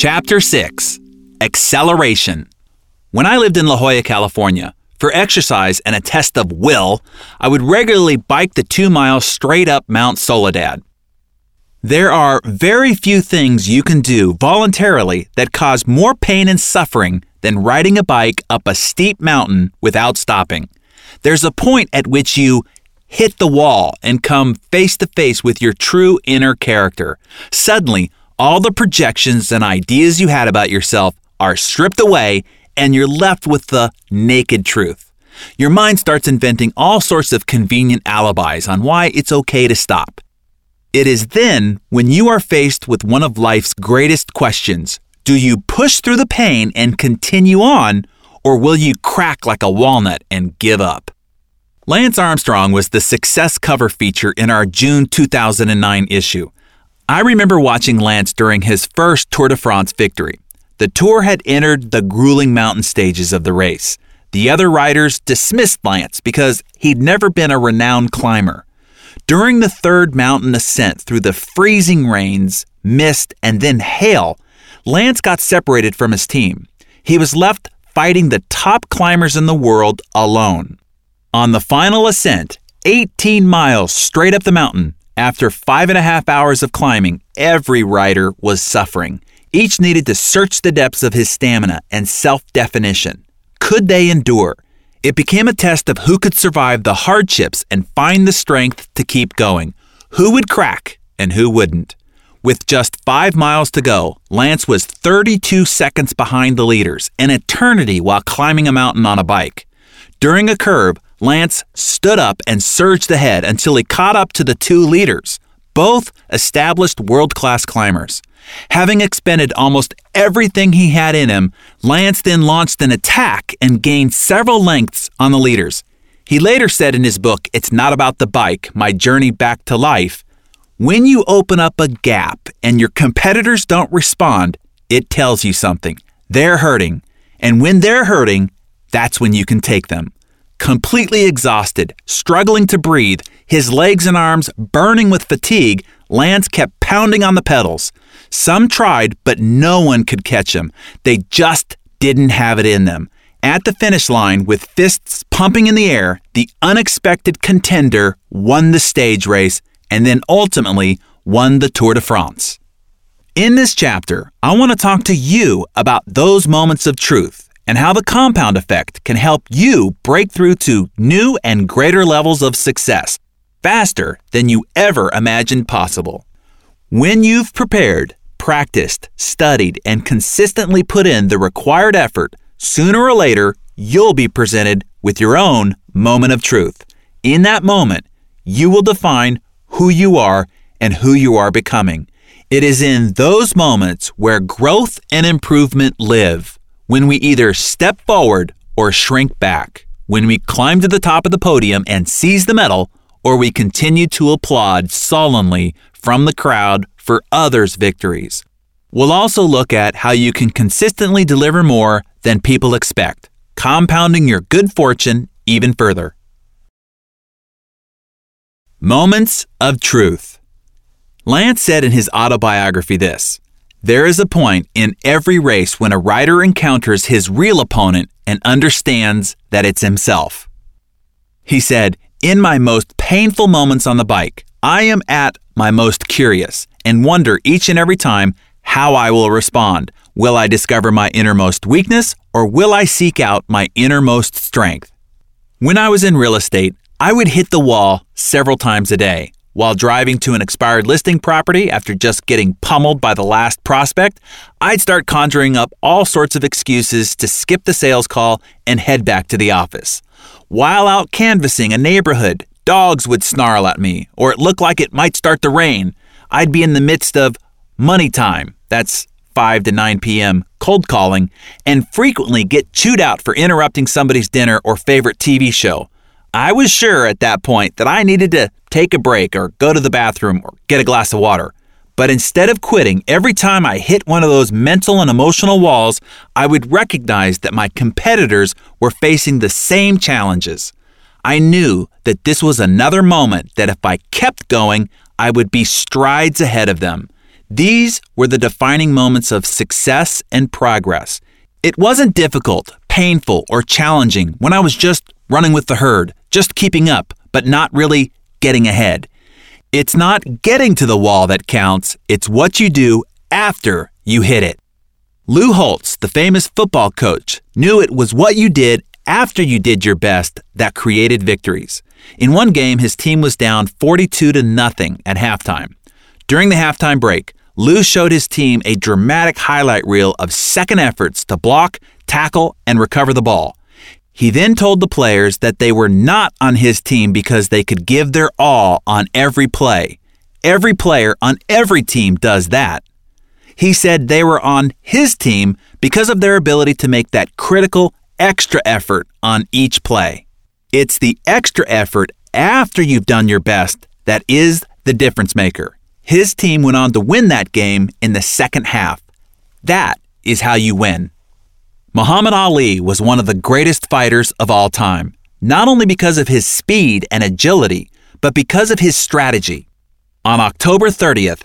Chapter 6. Acceleration. When I lived in La Jolla, California, for exercise and a test of will, I would regularly bike the 2 miles straight up Mount Soledad. There are very few things you can do voluntarily that cause more pain and suffering than riding a bike up a steep mountain without stopping. There's a point at which you hit the wall and come face to face with your true inner character. Suddenly, all the projections and ideas you had about yourself are stripped away and you're left with the naked truth. Your mind starts inventing all sorts of convenient alibis on why it's okay to stop. It is then when you are faced with one of life's greatest questions. Do you push through the pain and continue on, or will you crack like a walnut and give up? Lance Armstrong was the success cover feature in our June 2009 issue. I remember watching Lance during his first Tour de France victory. The Tour had entered the grueling mountain stages of the race. The other riders dismissed Lance because he'd never been a renowned climber. During the third mountain ascent through the freezing rains, mist, and then hail, Lance got separated from his team. He was left fighting the top climbers in the world alone. On the final ascent, 18 miles straight up the mountain, after 5.5 hours of climbing, every rider was suffering. Each needed to search the depths of his stamina and self-definition. Could they endure? It became a test of who could survive the hardships and find the strength to keep going. Who would crack and who wouldn't? With just 5 miles to go, Lance was 32 seconds behind the leaders, an eternity while climbing a mountain on a bike. During a curve, Lance stood up and surged ahead until he caught up to the 2 leaders, both established world-class climbers. Having expended almost everything he had in him, Lance then launched an attack and gained several lengths on the leaders. He later said in his book, It's Not About the Bike, My Journey Back to Life, when you open up a gap and your competitors don't respond, it tells you something. They're hurting. And when they're hurting, that's when you can take them. Completely exhausted, struggling to breathe, his legs and arms burning with fatigue, Lance kept pounding on the pedals. Some tried, but no one could catch him. They just didn't have it in them. At the finish line, with fists pumping in the air, the unexpected contender won the stage race and then ultimately won the Tour de France. In this chapter, I want to talk to you about those moments of truth and how the compound effect can help you break through to new and greater levels of success faster than you ever imagined possible. When you've prepared, practiced, studied, and consistently put in the required effort, sooner or later, you'll be presented with your own moment of truth. In that moment, you will define who you are and who you are becoming. It is in those moments where growth and improvement live, when we either step forward or shrink back, when we climb to the top of the podium and seize the medal, or we continue to applaud sullenly from the crowd for others' victories. We'll also look at how you can consistently deliver more than people expect, compounding your good fortune even further. Moments of truth. Lance said in his autobiography this: there is a point in every race when a rider encounters his real opponent and understands that it's himself. He said, in my most painful moments on the bike, I am at my most curious and wonder each and every time how I will respond. Will I discover my innermost weakness or will I seek out my innermost strength? When I was in real estate, I would hit the wall several times a day. While driving to an expired listing property after just getting pummeled by the last prospect, I'd start conjuring up all sorts of excuses to skip the sales call and head back to the office. While out canvassing a neighborhood, dogs would snarl at me, or it looked like it might start to rain. I'd be in the midst of money time, that's 5 to 9 p.m., cold calling, and frequently get chewed out for interrupting somebody's dinner or favorite TV show. I was sure at that point that I needed to take a break or go to the bathroom or get a glass of water. But instead of quitting, every time I hit one of those mental and emotional walls, I would recognize that my competitors were facing the same challenges. I knew that this was another moment that if I kept going, I would be strides ahead of them. These were the defining moments of success and progress. It wasn't difficult, painful, or challenging when I was just running with the herd, just keeping up, but not really getting ahead. It's not getting to the wall that counts, it's what you do after you hit it. Lou Holtz, the famous football coach, knew it was what you did after you did your best that created victories. In one game, his team was down 42-0 at halftime. During the halftime break, Lou showed his team a dramatic highlight reel of second efforts to block, tackle, and recover the ball. He then told the players that they were not on his team because they could give their all on every play. Every player on every team does that. He said they were on his team because of their ability to make that critical extra effort on each play. It's the extra effort after you've done your best that is the difference maker. His team went on to win that game in the second half. That is how you win. Muhammad Ali was one of the greatest fighters of all time, not only because of his speed and agility, but because of his strategy. On October 30th,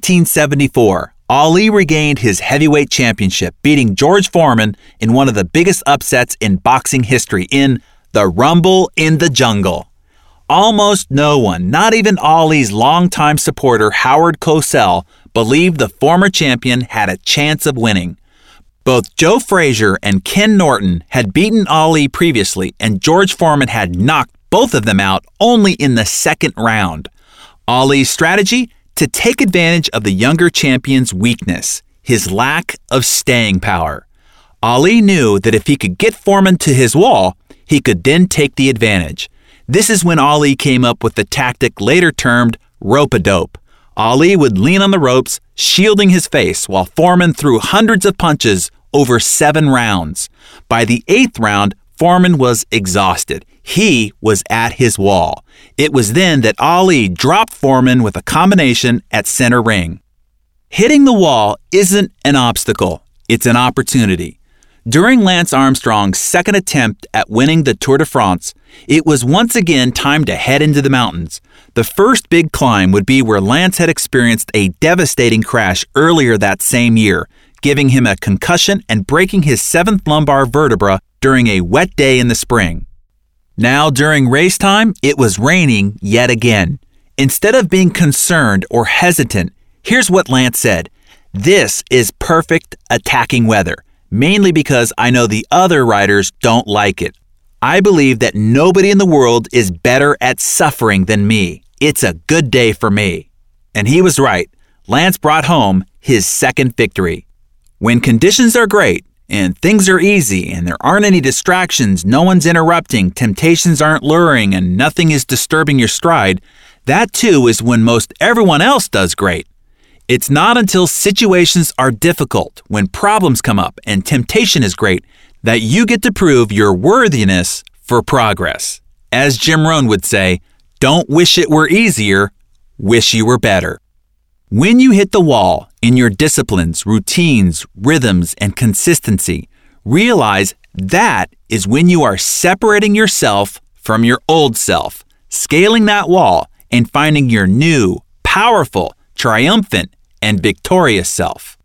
1974, Ali regained his heavyweight championship, beating George Foreman in one of the biggest upsets in boxing history in the Rumble in the Jungle. Almost no one, not even Ali's longtime supporter Howard Cosell, believed the former champion had a chance of winning. Both Joe Frazier and Ken Norton had beaten Ali previously, and George Foreman had knocked both of them out only in the second round. Ali's strategy? To take advantage of the younger champion's weakness, his lack of staying power. Ali knew that if he could get Foreman to his wall, he could then take the advantage. This is when Ali came up with the tactic later termed rope-a-dope. Ali would lean on the ropes, shielding his face, while Foreman threw hundreds of punches over 7 rounds. By the 8th round, Foreman was exhausted. He was at his wall. It was then that Ali dropped Foreman with a combination at center ring. Hitting the wall isn't an obstacle, it's an opportunity. During Lance Armstrong's second attempt at winning the Tour de France, it was once again time to head into the mountains. The first big climb would be where Lance had experienced a devastating crash earlier that same year, giving him a concussion and breaking his 7th lumbar vertebra during a wet day in the spring. Now, during race time, it was raining yet again. Instead of being concerned or hesitant, here's what Lance said: "This is perfect attacking weather, mainly because I know the other riders don't like it. I believe that nobody in the world is better at suffering than me. It's a good day for me." And he was right. Lance brought home his second victory. When conditions are great, and things are easy, and there aren't any distractions, no one's interrupting, temptations aren't luring, and nothing is disturbing your stride, that too is when most everyone else does great. It's not until situations are difficult, when problems come up and temptation is great, that you get to prove your worthiness for progress. As Jim Rohn would say, don't wish it were easier, wish you were better. When you hit the wall in your disciplines, routines, rhythms, and consistency, realize that is when you are separating yourself from your old self, scaling that wall, and finding your new, powerful, triumphant, and victorious self.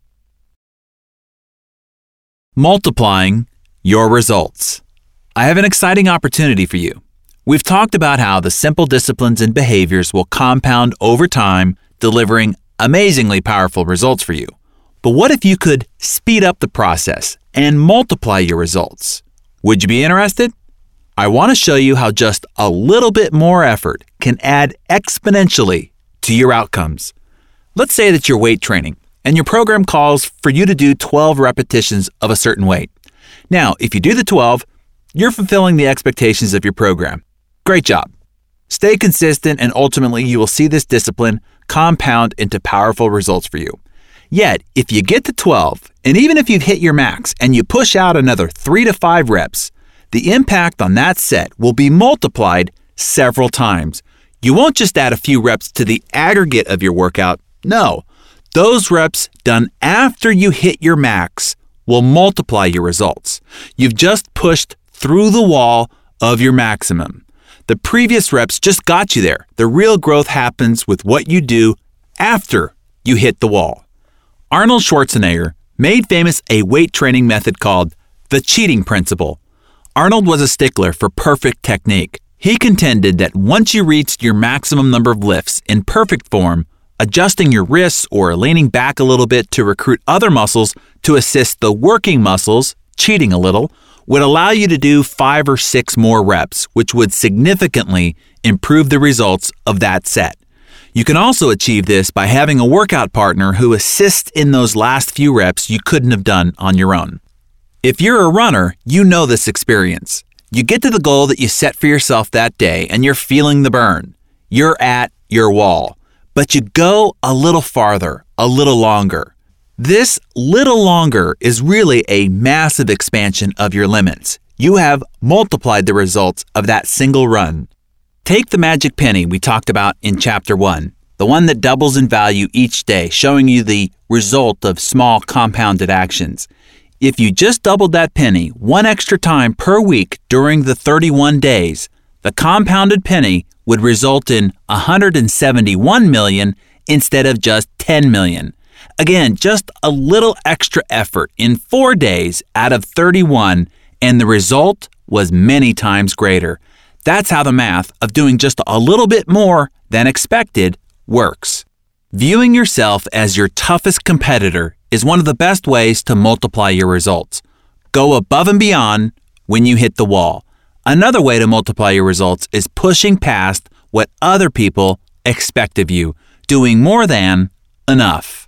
Multiplying your results. I have an exciting opportunity for you. We've talked about how the simple disciplines and behaviors will compound over time, delivering amazingly powerful results for you. But what if you could speed up the process and multiply your results? Would you be interested? I want to show you how just a little bit more effort can add exponentially to your outcomes. Let's say that you're weight training and your program calls for you to do 12 repetitions of a certain weight. Now, if you do the 12, you're fulfilling the expectations of your program. Great job. Stay consistent and ultimately you will see this discipline compound into powerful results for you. Yet, if you get to 12, and even if you've hit your max and you push out another 3 to 5 reps, the impact on that set will be multiplied several times. You won't just add a few reps to the aggregate of your workout. No, those reps done after you hit your max will multiply your results. You've just pushed through the wall of your maximum. The previous reps just got you there. The real growth happens with what you do after you hit the wall. Arnold Schwarzenegger made famous a weight training method called the cheating principle. Arnold was a stickler for perfect technique. He contended that once you reached your maximum number of lifts in perfect form, adjusting your wrists or leaning back a little bit to recruit other muscles to assist the working muscles, cheating a little, would allow you to do 5 or 6 more reps, which would significantly improve the results of that set. You can also achieve this by having a workout partner who assists in those last few reps you couldn't have done on your own. If you're a runner, you know this experience. You get to the goal that you set for yourself that day and you're feeling the burn. You're at your wall. But you go a little farther, a little longer. This little longer is really a massive expansion of your limits. You have multiplied the results of that single run. Take the magic penny we talked about in Chapter 1, the one that doubles in value each day, showing you the result of small compounded actions. If you just doubled that penny one extra time per week during the 31 days, the compounded penny would result in 171 million instead of just 10 million. Again, just a little extra effort in 4 days out of 31, and the result was many times greater. That's how the math of doing just a little bit more than expected works. Viewing yourself as your toughest competitor is one of the best ways to multiply your results. Go above and beyond when you hit the wall. Another way to multiply your results is pushing past what other people expect of you, doing more than enough.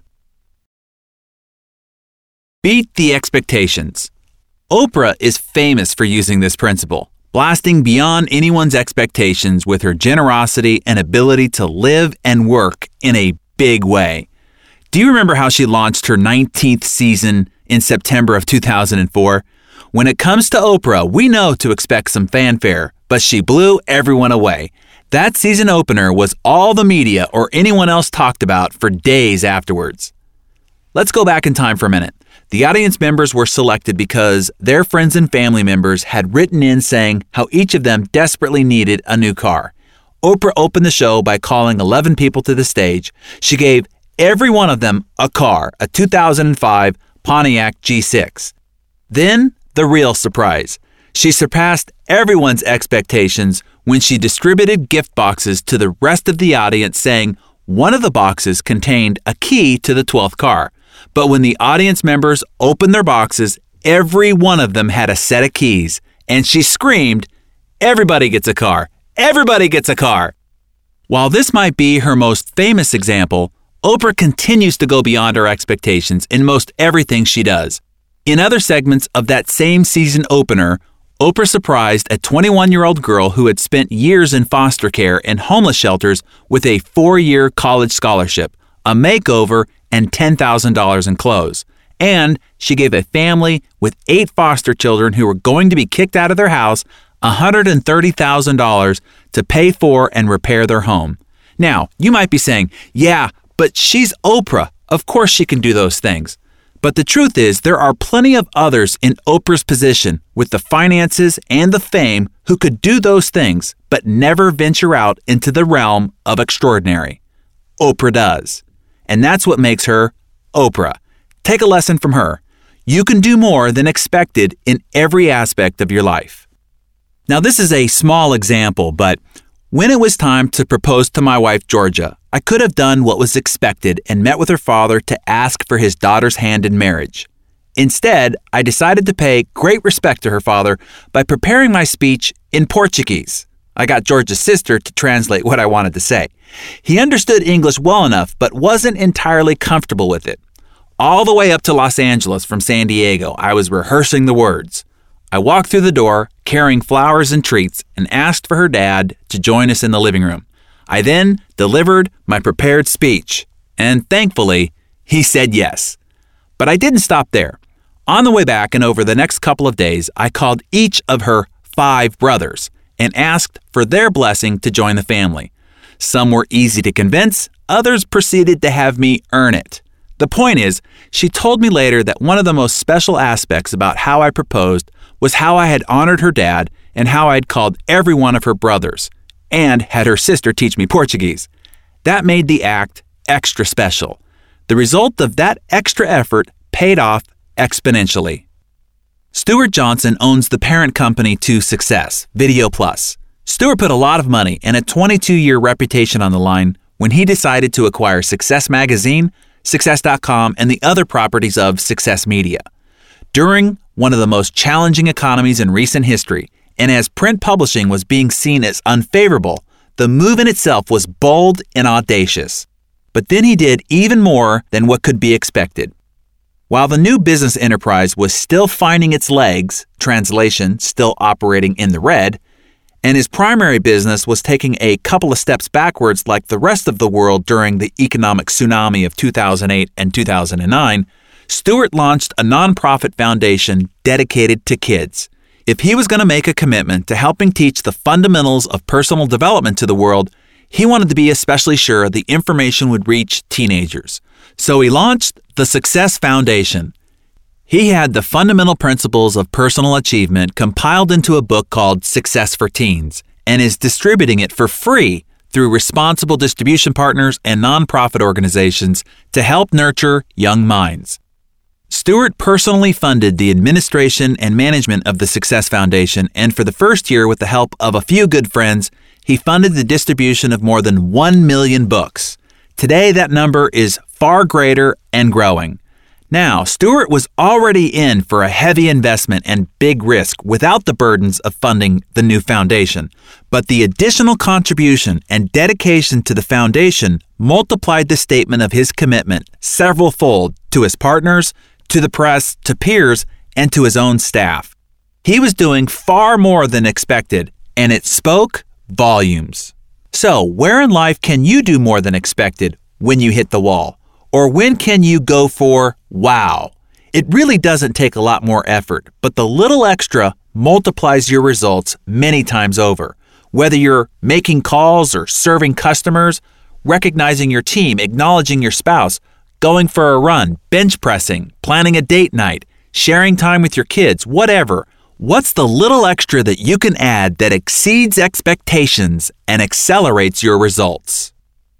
Beat the expectations. Oprah is famous for using this principle, blasting beyond anyone's expectations with her generosity and ability to live and work in a big way. Do you remember how she launched her 19th season in September of 2004? When it comes to Oprah, we know to expect some fanfare, but she blew everyone away. That season opener was all the media or anyone else talked about for days afterwards. Let's go back in time for a minute. The audience members were selected because their friends and family members had written in saying how each of them desperately needed a new car. Oprah opened the show by calling 11 people to the stage. She gave every one of them a car, a 2005 Pontiac G6. Then, the real surprise. She surpassed everyone's expectations when she distributed gift boxes to the rest of the audience, saying one of the boxes contained a key to the 12th car. But when the audience members opened their boxes, every one of them had a set of keys, and she screamed, "Everybody gets a car! Everybody gets a car!" While this might be her most famous example, Oprah continues to go beyond her expectations in most everything she does. In other segments of that same season opener, Oprah surprised a 21-year-old girl who had spent years in foster care and homeless shelters with a 4-year college scholarship, a makeover, and $10,000 in clothes. And she gave a family with 8 foster children who were going to be kicked out of their house $130,000 to pay for and repair their home. Now, you might be saying, yeah, but she's Oprah. Of course she can do those things. But the truth is, there are plenty of others in Oprah's position with the finances and the fame who could do those things, but never venture out into the realm of extraordinary. Oprah does. And that's what makes her Oprah. Take a lesson from her. You can do more than expected in every aspect of your life. Now, this is a small example, but when it was time to propose to my wife, Georgia, I could have done what was expected and met with her father to ask for his daughter's hand in marriage. Instead, I decided to pay great respect to her father by preparing my speech in Portuguese. I got Georgia's sister to translate what I wanted to say. He understood English well enough, but wasn't entirely comfortable with it. All the way up to Los Angeles from San Diego, I was rehearsing the words. I walked through the door, carrying flowers and treats, and asked for her dad to join us in the living room. I then delivered my prepared speech, and thankfully, he said yes. But I didn't stop there. On the way back and over the next couple of days, I called each of her 5 brothers and asked for their blessing to join the family. Some were easy to convince, others proceeded to have me earn it. The point is, she told me later that one of the most special aspects about how I proposed was how I had honored her dad and how I had called every one of her brothers and had her sister teach me Portuguese. That made the act extra special. The result of that extra effort paid off exponentially. Stuart Johnson owns the parent company to Success, Video Plus. Stuart put a lot of money and a 22-year reputation on the line when he decided to acquire Success Magazine, Success.com, and the other properties of Success Media. During one of the most challenging economies in recent history, and as print publishing was being seen as unfavorable, the move in itself was bold and audacious. But then he did even more than what could be expected. While the new business enterprise was still finding its legs, translation, still operating in the red, and his primary business was taking a couple of steps backwards like the rest of the world during the economic tsunami of 2008 and 2009, Stuart launched a nonprofit foundation dedicated to kids. If he was going to make a commitment to helping teach the fundamentals of personal development to the world, he wanted to be especially sure the information would reach teenagers. So he launched the Success Foundation. He had the fundamental principles of personal achievement compiled into a book called Success for Teens and is distributing it for free through responsible distribution partners and nonprofit organizations to help nurture young minds. Stuart personally funded the administration and management of the Success Foundation, and for the first year, with the help of a few good friends, he funded the distribution of more than 1 million books. Today, that number is far greater and growing. Now, Stuart was already in for a heavy investment and big risk without the burdens of funding the new foundation. But the additional contribution and dedication to the foundation multiplied the statement of his commitment several-fold to his partners, to the press, to peers, and to his own staff. He was doing far more than expected, and it spoke volumes. So, where in life can you do more than expected when you hit the wall? Or when can you go for wow? It really doesn't take a lot more effort, but the little extra multiplies your results many times over. Whether you're making calls or serving customers, recognizing your team, acknowledging your spouse, going for a run, bench pressing, planning a date night, sharing time with your kids, whatever. What's the little extra that you can add that exceeds expectations and accelerates your results?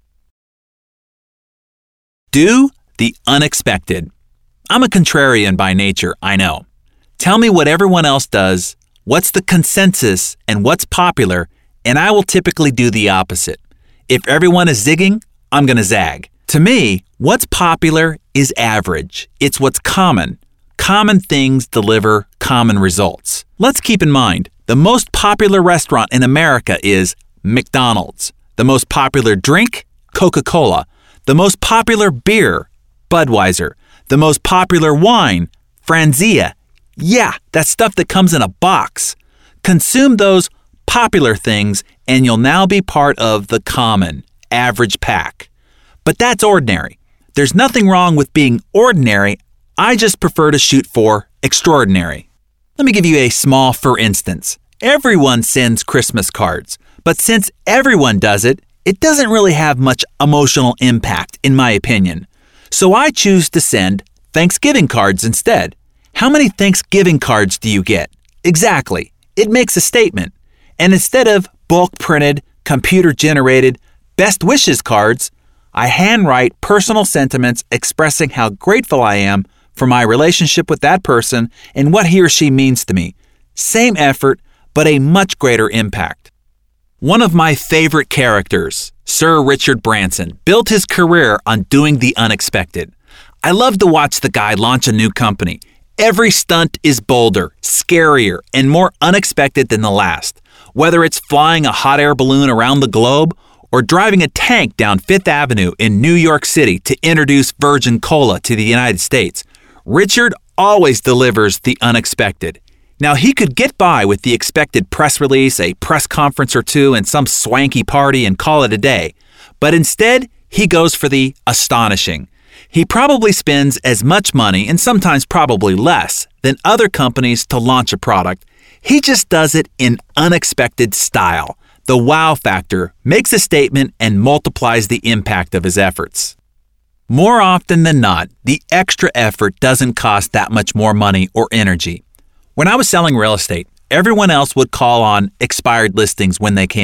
Do the unexpected. I'm a contrarian by nature, I know. Tell me what everyone else does, what's the consensus, and what's popular, and I will typically do the opposite. If everyone is zigging, I'm going to zag. To me, what's popular is average. It's what's common. Common things deliver common results. Let's keep in mind, the most popular restaurant in America is McDonald's. The most popular drink, Coca-Cola. The most popular beer, Budweiser. The most popular wine, Franzia. Yeah, that stuff that comes in a box. Consume those popular things and you'll now be part of the common, average pack. But that's ordinary. There's nothing wrong with being ordinary. I just prefer to shoot for extraordinary. Let me give you a small for instance. Everyone sends Christmas cards, but since everyone does it, it doesn't really have much emotional impact, in my opinion. So I choose to send Thanksgiving cards instead. How many Thanksgiving cards do you get? Exactly. It makes a statement. And instead of bulk printed, computer-generated, best wishes cards, I handwrite personal sentiments expressing how grateful I am for my relationship with that person and what he or she means to me. Same effort, but a much greater impact. One of my favorite characters, Sir Richard Branson, built his career on doing the unexpected. I love to watch the guy launch a new company. Every stunt is bolder, scarier, and more unexpected than the last. Whether it's flying a hot air balloon around the globe or driving a tank down Fifth Avenue in New York City to introduce Virgin Cola to the United States, Richard always delivers the unexpected. Now, he could get by with the expected press release, a press conference or two, and some swanky party and call it a day. But instead, he goes for the astonishing. He probably spends as much money, and sometimes probably less, than other companies to launch a product. He just does it in unexpected style. The wow factor makes a statement and multiplies the impact of his efforts. More often than not, the extra effort doesn't cost that much more money or energy. When I was selling real estate, everyone else would call on expired listings when they came up.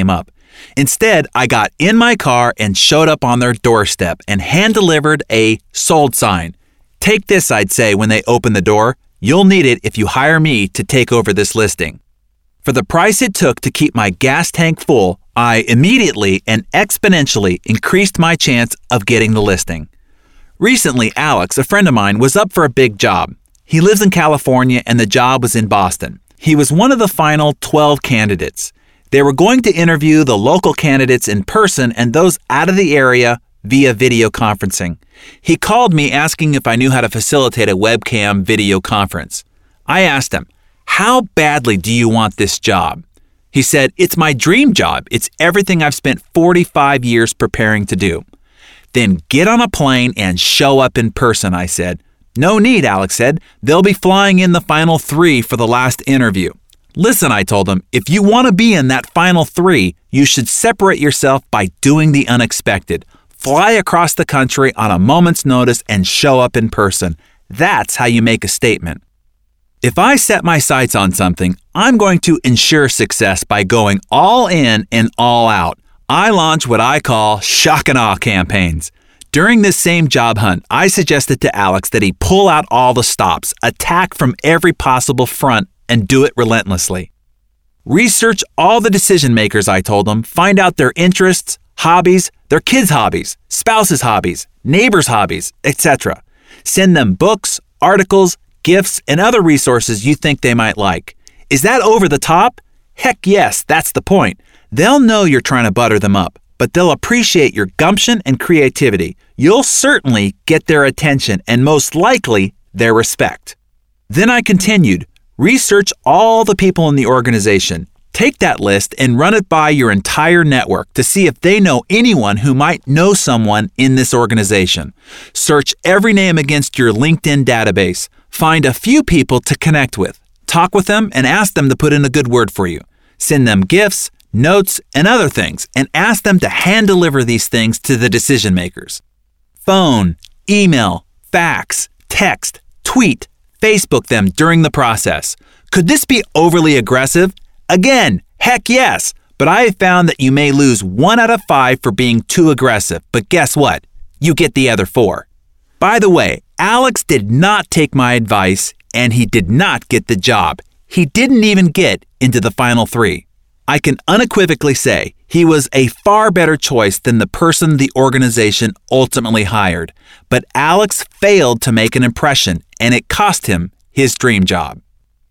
Instead, I got in my car and showed up on their doorstep and hand-delivered a sold sign. Take this, I'd say when they opened the door. You'll need it if you hire me to take over this listing. For the price it took to keep my gas tank full, I immediately and exponentially increased my chance of getting the listing. Recently, Alex, a friend of mine, was up for a big job. He lives in California and the job was in Boston. He was one of the final 12 candidates. They were going to interview the local candidates in person and those out of the area via video conferencing. He called me asking if I knew how to facilitate a webcam video conference. I asked him, "How badly do you want this job?" He said, "It's my dream job. It's everything I've spent 45 years preparing to do." "Then get on a plane and show up in person," I said. "No need," Alex said. "They'll be flying in the final 3 for the last interview." "Listen," I told him, "if you want to be in that final 3, you should separate yourself by doing the unexpected. Fly across the country on a moment's notice and show up in person. That's how you make a statement." If I set my sights on something, I'm going to ensure success by going all in and all out. I launch what I call shock and awe campaigns. During this same job hunt, I suggested to Alex that he pull out all the stops, attack from every possible front, and do it relentlessly. Research all the decision makers, I told him. Find out their interests, hobbies, their kids' hobbies, spouses' hobbies, neighbors' hobbies, etc. Send them books, articles, gifts, and other resources you think they might like. Is that over the top? Heck yes, that's the point. They'll know you're trying to butter them up, but they'll appreciate your gumption and creativity. You'll certainly get their attention and most likely their respect. Then I continued, research all the people in the organization. Take that list and run it by your entire network to see if they know anyone who might know someone in this organization. Search every name against your LinkedIn database. Find a few people to connect with. Talk with them and ask them to put in a good word for you. Send them gifts, notes, and other things, and ask them to hand deliver these things to the decision makers. Phone, email, fax, text, tweet, Facebook them during the process. Could this be overly aggressive? Again, heck yes, but I have found that you may lose 1 out of 5 for being too aggressive, but guess what? You get the other 4. By the way, Alex did not take my advice, and he did not get the job. He didn't even get into the final 3. I can unequivocally say he was a far better choice than the person the organization ultimately hired. But Alex failed to make an impression, and it cost him his dream job.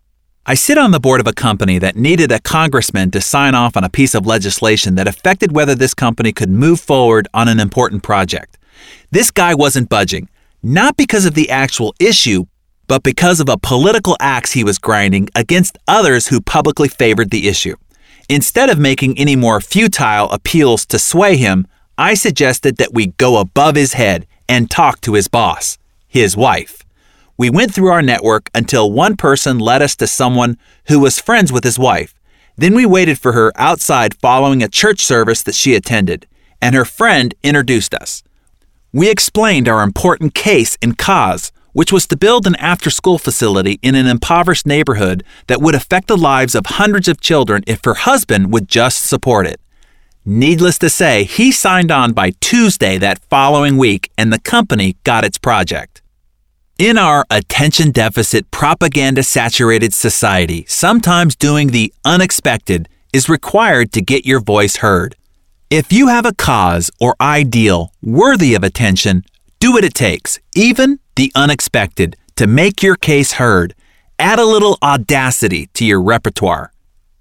I sit on the board of a company that needed a congressman to sign off on a piece of legislation that affected whether this company could move forward on an important project. This guy wasn't budging, not because of the actual issue, but because of a political axe he was grinding against others who publicly favored the issue. Instead of making any more futile appeals to sway him, I suggested that we go above his head and talk to his boss, his wife. We went through our network until one person led us to someone who was friends with his wife. Then we waited for her outside following a church service that she attended, and her friend introduced us. We explained our important case and cause, which was to build an after-school facility in an impoverished neighborhood that would affect the lives of hundreds of children if her husband would just support it. Needless to say, he signed on by Tuesday that following week, and the company got its project. In our attention deficit, propaganda-saturated society, sometimes doing the unexpected is required to get your voice heard. If you have a cause or ideal worthy of attention, do what it takes, even the unexpected, to make your case heard. Add a little audacity to your repertoire.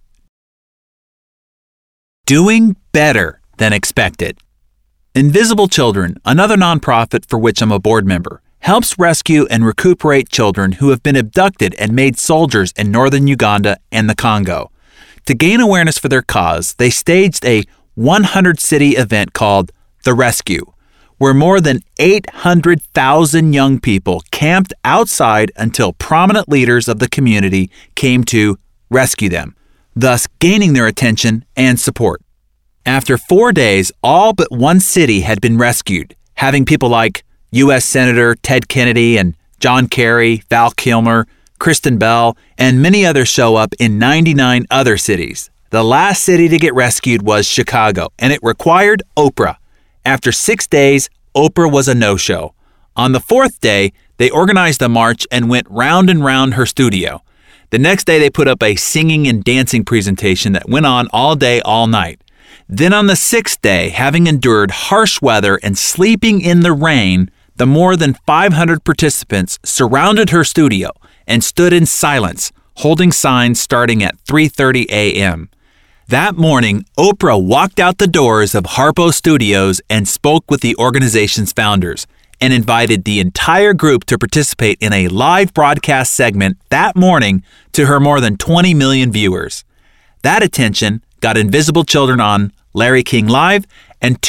Doing better than expected. Invisible Children, another nonprofit for which I'm a board member, helps rescue and recuperate children who have been abducted and made soldiers in northern Uganda and the Congo. To gain awareness for their cause, they staged a 100-city event called The Rescue, where more than 800,000 young people camped outside until prominent leaders of the community came to rescue them, thus gaining their attention and support. After 4 days, all but one city had been rescued, having people like U.S. Senator Ted Kennedy and John Kerry, Val Kilmer, Kristen Bell, and many others show up in 99 other cities. The last city to get rescued was Chicago, and it required Oprah. After 6 days, Oprah was a no-show. On the 4th day, they organized a march and went round and round her studio. The next day, they put up a singing and dancing presentation that went on all day, all night. Then on the 6th day, having endured harsh weather and sleeping in the rain, the more than 500 participants surrounded her studio and stood in silence, holding signs starting at 3:30 a.m. That morning, Oprah walked out the doors of Harpo Studios and spoke with the organization's founders and invited the entire group to participate in a live broadcast segment that morning to her more than 20 million viewers. That attention got Invisible Children on Larry King Live and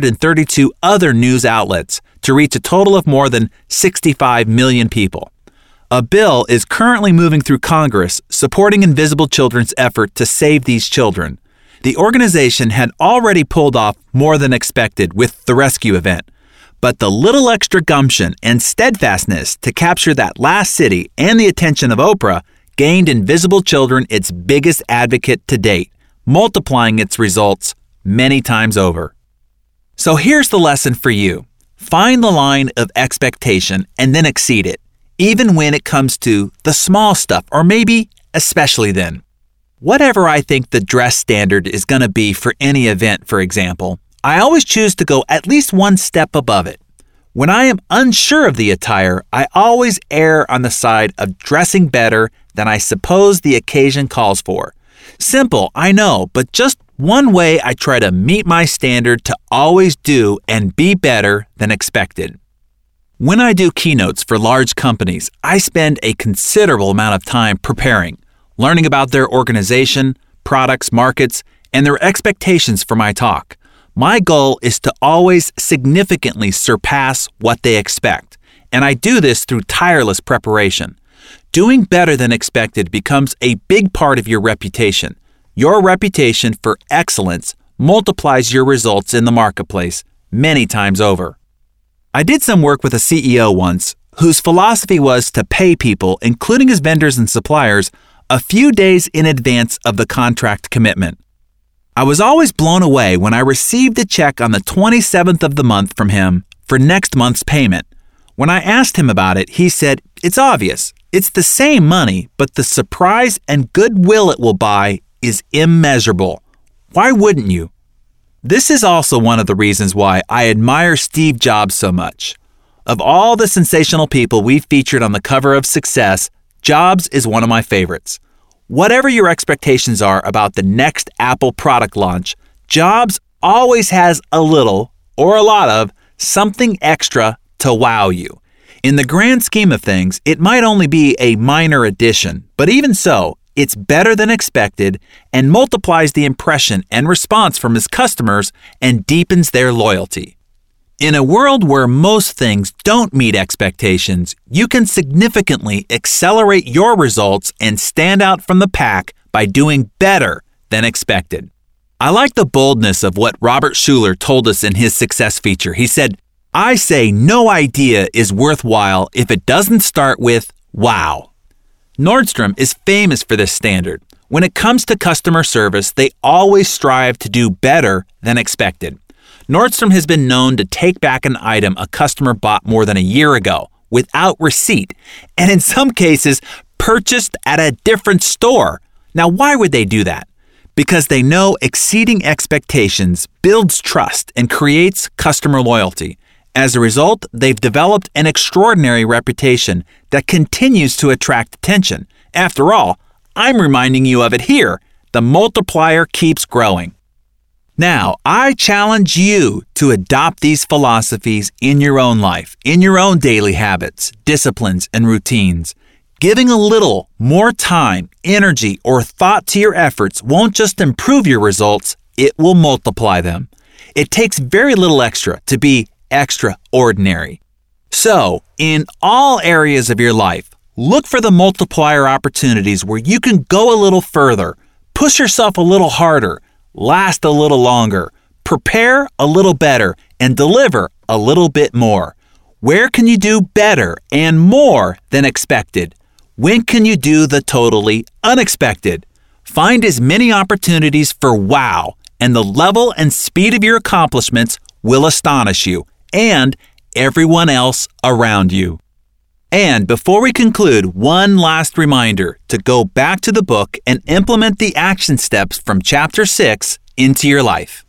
232 other news outlets to reach a total of more than 65 million people. A bill is currently moving through Congress supporting Invisible Children's effort to save these children. The organization had already pulled off more than expected with the rescue event, but the little extra gumption and steadfastness to capture that last city and the attention of Oprah gained Invisible Children its biggest advocate to date, multiplying its results many times over. So here's the lesson for you. Find the line of expectation and then exceed it, even when it comes to the small stuff, or maybe especially then. Whatever I think the dress standard is going to be for any event, for example, I always choose to go at least one step above it. When I am unsure of the attire, I always err on the side of dressing better than I suppose the occasion calls for. Simple, I know, but just one way I try to meet my standard to always do and be better than expected. When I do keynotes for large companies, I spend a considerable amount of time preparing, learning about their organization, products, markets, and their expectations for my talk. My goal is to always significantly surpass what they expect, and I do this through tireless preparation. Doing better than expected becomes a big part of your reputation. Your reputation for excellence multiplies your results in the marketplace many times over. I did some work with a CEO once whose philosophy was to pay people, including his vendors and suppliers, a few days in advance of the contract commitment. I was always blown away when I received a check on the 27th of the month from him for next month's payment. When I asked him about it, he said, "It's obvious. It's the same money, but the surprise and goodwill it will buy is immeasurable. Why wouldn't you?" This is also one of the reasons why I admire Steve Jobs so much. Of all the sensational people we've featured on the cover of Success, Jobs is one of my favorites. Whatever your expectations are about the next Apple product launch, Jobs always has a little, or a lot of, something extra to wow you. In the grand scheme of things, it might only be a minor addition, but even so, it's better than expected and multiplies the impression and response from his customers and deepens their loyalty. In a world where most things don't meet expectations, you can significantly accelerate your results and stand out from the pack by doing better than expected. I like the boldness of what Robert Schuller told us in his success feature. He said, "I say no idea is worthwhile if it doesn't start with wow." Nordstrom is famous for this standard. When it comes to customer service, they always strive to do better than expected. Nordstrom has been known to take back an item a customer bought more than a year ago without receipt, and in some cases, purchased at a different store. Now, why would they do that? Because they know exceeding expectations builds trust and creates customer loyalty. As a result, they've developed an extraordinary reputation that continues to attract attention. After all, I'm reminding you of it here. The multiplier keeps growing. Now, I challenge you to adopt these philosophies in your own life, in your own daily habits, disciplines, and routines. Giving a little more time, energy, or thought to your efforts won't just improve your results, it will multiply them. It takes very little extra to be extraordinary. So, in all areas of your life, look for the multiplier opportunities where you can go a little further, push yourself a little harder, last a little longer, prepare a little better, and deliver a little bit more. Where can you do better and more than expected? When can you do the totally unexpected? Find as many opportunities for wow, and the level and speed of your accomplishments will astonish you and everyone else around you. And before we conclude, one last reminder to go back to the book and implement the action steps from Chapter 6 into your life.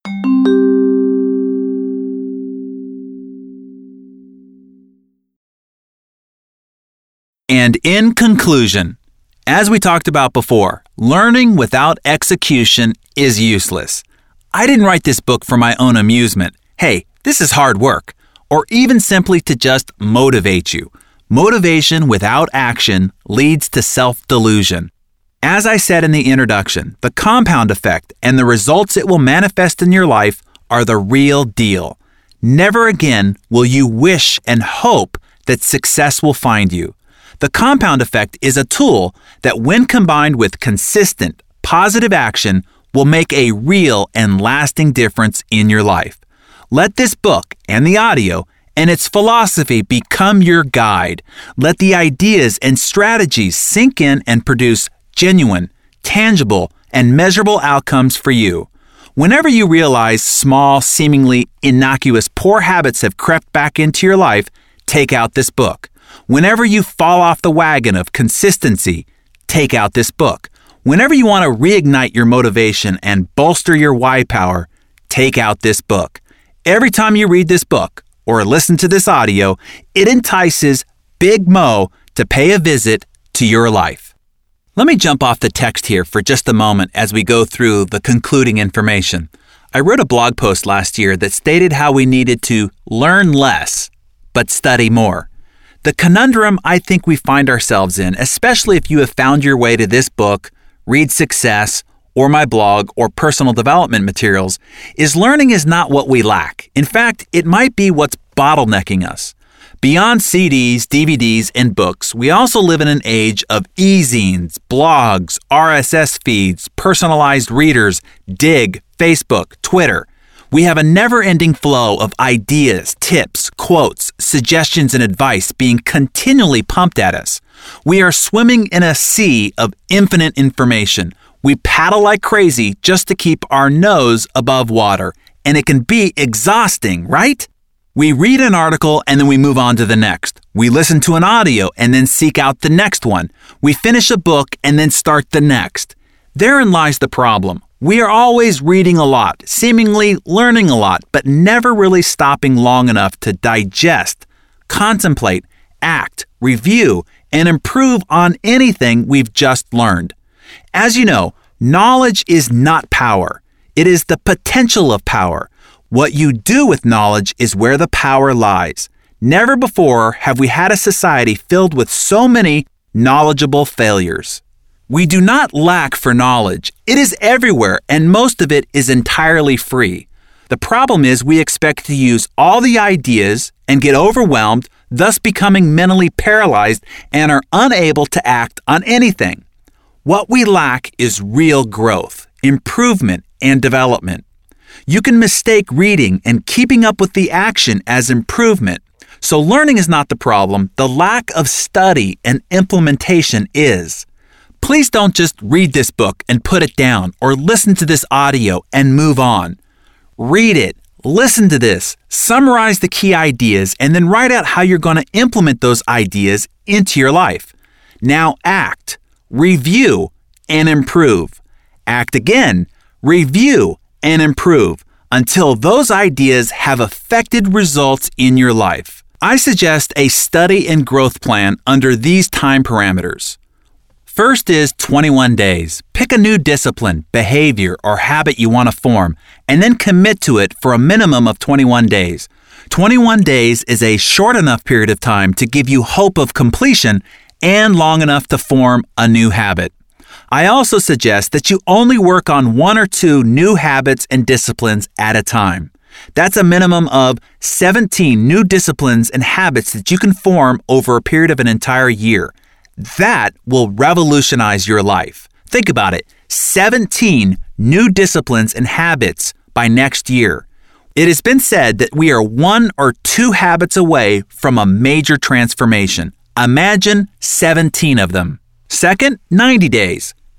And in conclusion, as we talked about before, learning without execution is useless. I didn't write this book for my own amusement. Hey, this is hard work. Or even simply to just motivate you. Motivation without action leads to self-delusion. As I said in the introduction, the compound effect and the results it will manifest in your life are the real deal. Never again will you wish and hope that success will find you. The compound effect is a tool that, when combined with consistent, positive action, will make a real and lasting difference in your life. Let this book and the audio and its philosophy become your guide. Let the ideas and strategies sink in and produce genuine, tangible, and measurable outcomes for you. Whenever you realize small, seemingly innocuous, poor habits have crept back into your life, take out this book. Whenever you fall off the wagon of consistency, take out this book. Whenever you want to reignite your motivation and bolster your why power, take out this book. Every time you read this book or listen to this audio, it entices Big Mo to pay a visit to your life. Let me jump off the text here for just a moment as we go through the concluding information. I wrote a blog post last year that stated how we needed to learn less, but study more. The conundrum I think we find ourselves in, especially if you have found your way to this book, Read Success, or my blog, or personal development materials, is learning is not what we lack. In fact, it might be what's bottlenecking us. Beyond CDs, DVDs, and books, we also live in an age of e-zines, blogs, RSS feeds, personalized readers, Dig, Facebook, Twitter. We have a never-ending flow of ideas, tips, quotes, suggestions, and advice being continually pumped at us. We are swimming in a sea of infinite information. We paddle like crazy just to keep our nose above water, and it can be exhausting, right? We read an article and then we move on to the next. We listen to an audio and then seek out the next one. We finish a book and then start the next. Therein lies the problem. We are always reading a lot, seemingly learning a lot, but never really stopping long enough to digest, contemplate, act, review, and improve on anything we've just learned. As you know, knowledge is not power. It is the potential of power. What you do with knowledge is where the power lies. Never before have we had a society filled with so many knowledgeable failures. We do not lack for knowledge. It is everywhere, and most of it is entirely free. The problem is we expect to use all the ideas and get overwhelmed, thus becoming mentally paralyzed and are unable to act on anything. What we lack is real growth, improvement, and development. You can mistake reading and keeping up with the action as improvement. So learning is not the problem. The lack of study and implementation is. Please don't just read this book and put it down or listen to this audio and move on. Read it, listen to this, summarize the key ideas, and then write out how you're going to implement those ideas into your life. Now act, review, and improve. Act again, review, and improve until those ideas have affected results in your life. I suggest a study and growth plan under these time parameters. First is 21 days. Pick a new discipline, behavior, or habit you want to form, and then commit to it for a minimum of 21 days. 21 days is a short enough period of time to give you hope of completion and long enough to form a new habit. I also suggest that you only work on 1 or 2 new habits and disciplines at a time. That's a minimum of 17 new disciplines and habits that you can form over a period of an entire year. That will revolutionize your life. Think about it. 17 new disciplines and habits by next year. It has been said that we are 1 or 2 habits away from a major transformation. Imagine 17 of them. Second, 90 days.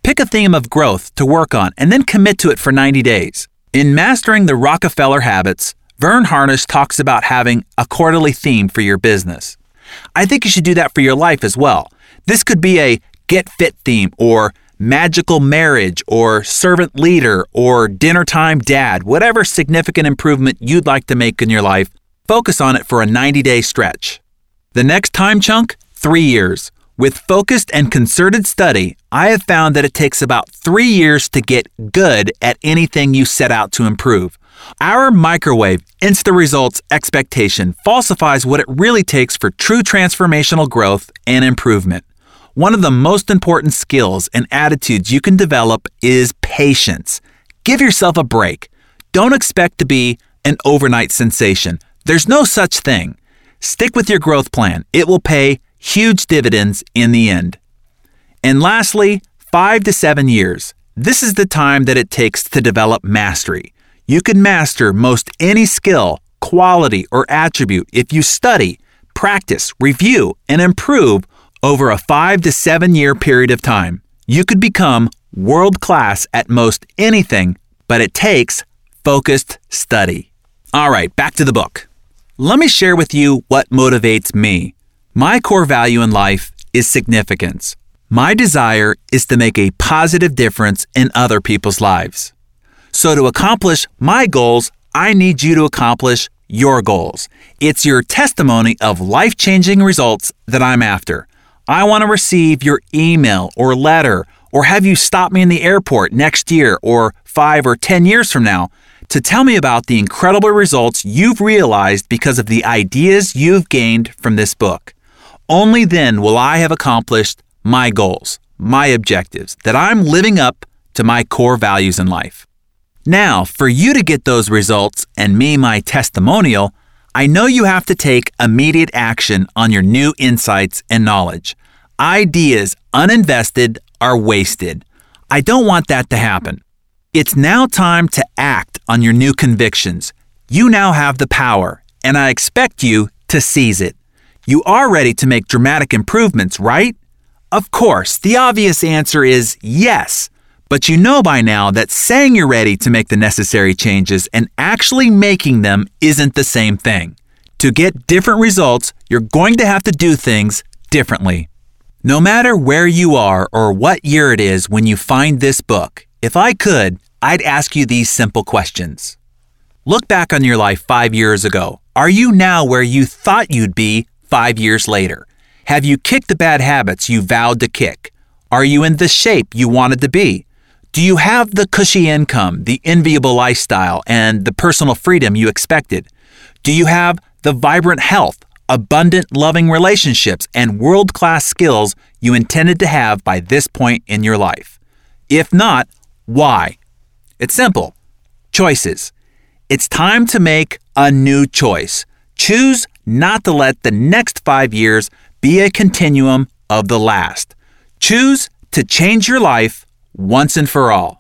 Pick a theme of growth to work on and then commit to it for 90 days. In Mastering the Rockefeller Habits, Verne Harnish talks about having a quarterly theme for your business. I think you should do that for your life as well. This could be a get fit theme, or magical marriage, or servant leader, or dinner time dad. Whatever significant improvement you'd like to make in your life, focus on it for a 90-day stretch. The next time chunk, 3 years. With focused and concerted study, I have found that it takes about 3 years to get good at anything you set out to improve. Our microwave instant results expectation falsifies what it really takes for true transformational growth and improvement. One of the most important skills and attitudes you can develop is patience. Give yourself a break. Don't expect to be an overnight sensation. There's no such thing. Stick with your growth plan. It will pay huge dividends in the end. And lastly, 5 to 7 years. This is the time that it takes to develop mastery. You can master most any skill, quality, or attribute if you study, practice, review, and improve over a 5 to 7 year period of time. You could become world-class at most anything, but it takes focused study. All right, back to the book. Let me share with you what motivates me. My core value in life is significance. My desire is to make a positive difference in other people's lives. So to accomplish my goals, I need you to accomplish your goals. It's your testimony of life-changing results that I'm after. I want to receive your email or letter, or have you stop me in the airport next year or 5 or 10 years from now to tell me about the incredible results you've realized because of the ideas you've gained from this book. Only then will I have accomplished my goals, my objectives, that I'm living up to my core values in life. Now, for you to get those results and me my testimonial, I know you have to take immediate action on your new insights and knowledge. Ideas uninvested are wasted. I don't want that to happen. It's now time to act on your new convictions. You now have the power, and I expect you to seize it. You are ready to make dramatic improvements, right? Of course, the obvious answer is yes. But you know by now that saying you're ready to make the necessary changes and actually making them isn't the same thing. To get different results, you're going to have to do things differently. No matter where you are or what year it is when you find this book, if I could, I'd ask you these simple questions. Look back on your life 5 years ago. Are you now where you thought you'd be 5 years later? Have you kicked the bad habits you vowed to kick? Are you in the shape you wanted to be? Do you have the cushy income, the enviable lifestyle, and the personal freedom you expected? Do you have the vibrant health, abundant, loving relationships, and world-class skills you intended to have by this point in your life? If not, why? It's simple. Choices. It's time to make a new choice. Choose not to let the next 5 years be a continuum of the last. Choose to change your life once and for all.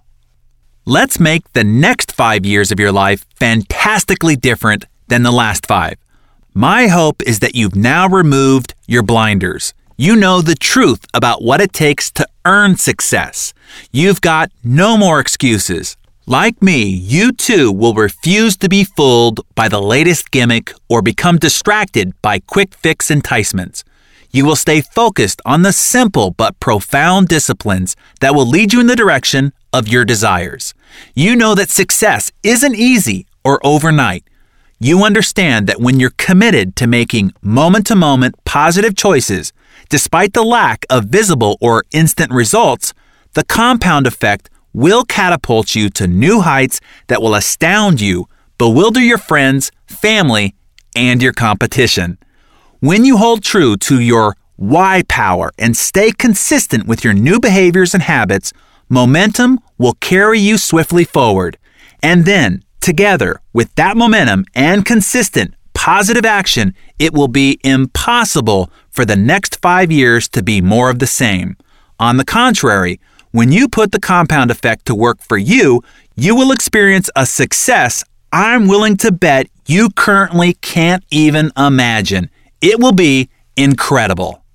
Let's make the next 5 years of your life fantastically different than the last 5. My hope is that you've now removed your blinders. You know the truth about what it takes to earn success. You've got no more excuses. Like me, you too will refuse to be fooled by the latest gimmick or become distracted by quick fix enticements. You will stay focused on the simple but profound disciplines that will lead you in the direction of your desires. You know that success isn't easy or overnight. You understand that when you're committed to making moment-to-moment positive choices, despite the lack of visible or instant results, the compound effect will catapult you to new heights that will astound you, bewilder your friends, family, and your competition. When you hold true to your why power and stay consistent with your new behaviors and habits, momentum will carry you swiftly forward. And then, together with that momentum and consistent positive action, it will be impossible for the next 5 years to be more of the same. On the contrary, when you put the compound effect to work for you, you will experience a success I'm willing to bet you currently can't even imagine. It will be incredible.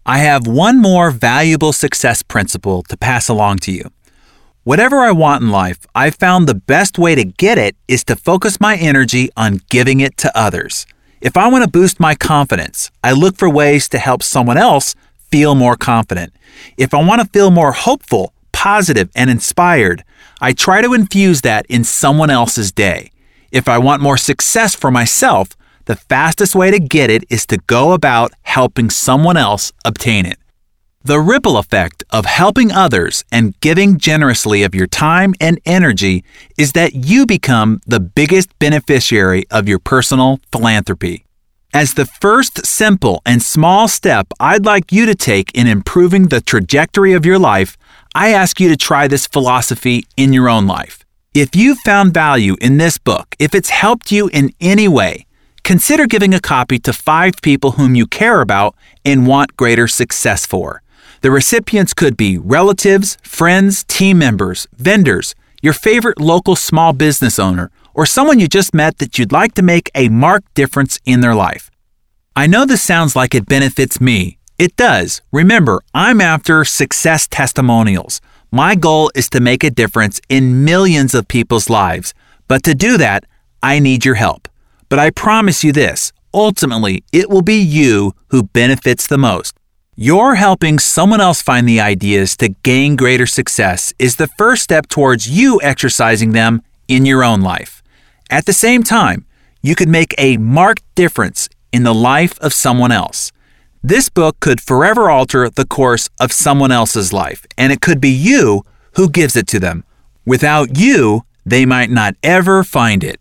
I have one more valuable success principle to pass along to you. Whatever I want in life, I've found the best way to get it is to focus my energy on giving it to others. If I want to boost my confidence, I look for ways to help someone else feel more confident. If I want to feel more hopeful, positive, and inspired, I try to infuse that in someone else's day. If I want more success for myself, the fastest way to get it is to go about helping someone else obtain it. The ripple effect of helping others and giving generously of your time and energy is that you become the biggest beneficiary of your personal philanthropy. As the first simple and small step I'd like you to take in improving the trajectory of your life, I ask you to try this philosophy in your own life. If you've found value in this book, if it's helped you in any way, consider giving a copy to 5 people whom you care about and want greater success for. The recipients could be relatives, friends, team members, vendors, your favorite local small business owner, or someone you just met that you'd like to make a marked difference in their life. I know this sounds like it benefits me. It does. Remember, I'm after success testimonials. My goal is to make a difference in millions of people's lives. But to do that, I need your help. But I promise you this, ultimately, it will be you who benefits the most. Your helping someone else find the ideas to gain greater success is the first step towards you exercising them in your own life. At the same time, you could make a marked difference in the life of someone else. This book could forever alter the course of someone else's life, and it could be you who gives it to them. Without you, they might not ever find it.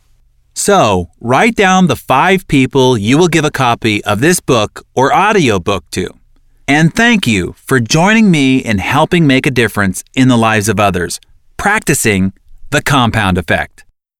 So, write down the 5 people you will give a copy of this book or audiobook to. And thank you for joining me in helping make a difference in the lives of others, practicing the compound effect.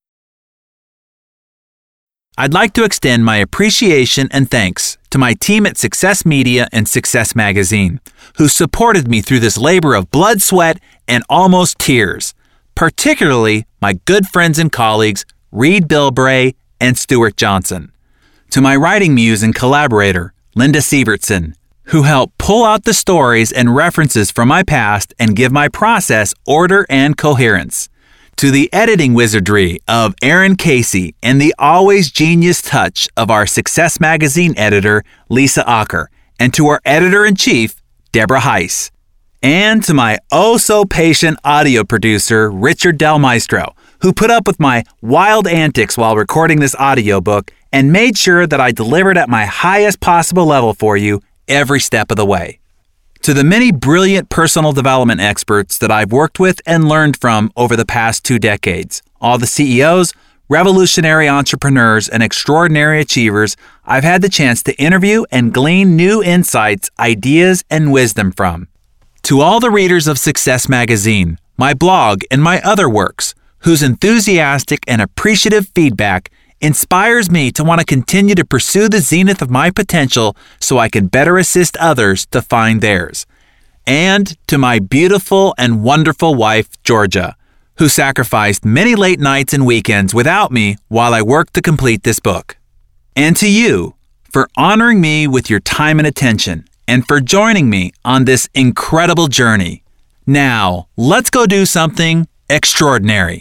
I'd like to extend my appreciation and thanks to my team at Success Media and Success Magazine, who supported me through this labor of blood, sweat, and almost tears, particularly my good friends and colleagues, Reed Bilbray and Stuart Johnson. To my writing muse and collaborator, Linda Sievertson, who helped pull out the stories and references from my past and give my process order and coherence. To the editing wizardry of Aaron Casey and the always genius touch of our Success Magazine editor, Lisa Acker, and to our editor-in-chief, Deborah Heiss. And to my oh-so-patient audio producer, Richard Del Maestro, who put up with my wild antics while recording this audiobook and made sure that I delivered at my highest possible level for you every step of the way. To the many brilliant personal development experts that I've worked with and learned from over the past 2 decades, all the CEOs, revolutionary entrepreneurs, and extraordinary achievers I've had the chance to interview and glean new insights, ideas, and wisdom from. To all the readers of Success Magazine, my blog, and my other works, whose enthusiastic and appreciative feedback inspires me to want to continue to pursue the zenith of my potential so I can better assist others to find theirs. And to my beautiful and wonderful wife, Georgia, who sacrificed many late nights and weekends without me while I worked to complete this book. And to you, for honoring me with your time and attention, and for joining me on this incredible journey. Now, let's go do something extraordinary.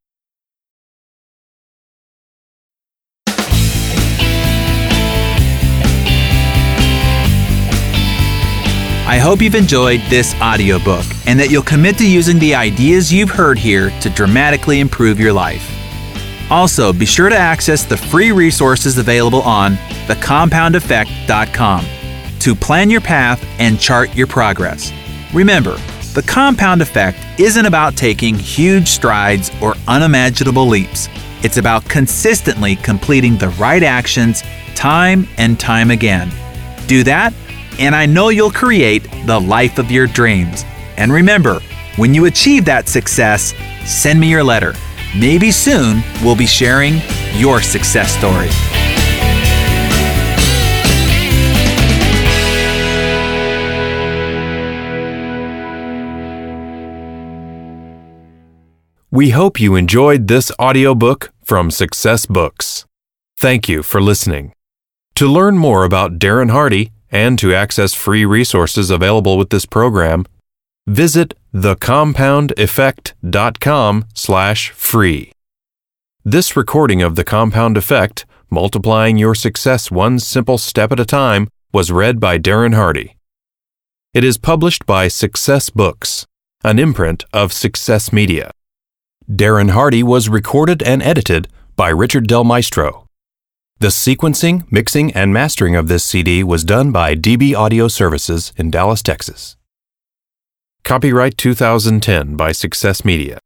I hope you've enjoyed this audiobook and that you'll commit to using the ideas you've heard here to dramatically improve your life. Also, be sure to access the free resources available on thecompoundeffect.com to plan your path and chart your progress. Remember, the compound effect isn't about taking huge strides or unimaginable leaps. It's about consistently completing the right actions time and time again. Do that, and I know you'll create the life of your dreams. And remember, when you achieve that success, send me your letter. Maybe soon we'll be sharing your success story. We hope you enjoyed this audiobook from Success Books. Thank you for listening. To learn more about Darren Hardy and to access free resources available with this program, visit thecompoundeffect.com/free. This recording of The Compound Effect, Multiplying Your Success One Simple Step at a Time, was read by Darren Hardy. It is published by Success Books, an imprint of Success Media. Darren Hardy was recorded and edited by Richard Del Maestro. The sequencing, mixing, and mastering of this CD was done by DB Audio Services in Dallas, Texas. Copyright 2010 by Success Media.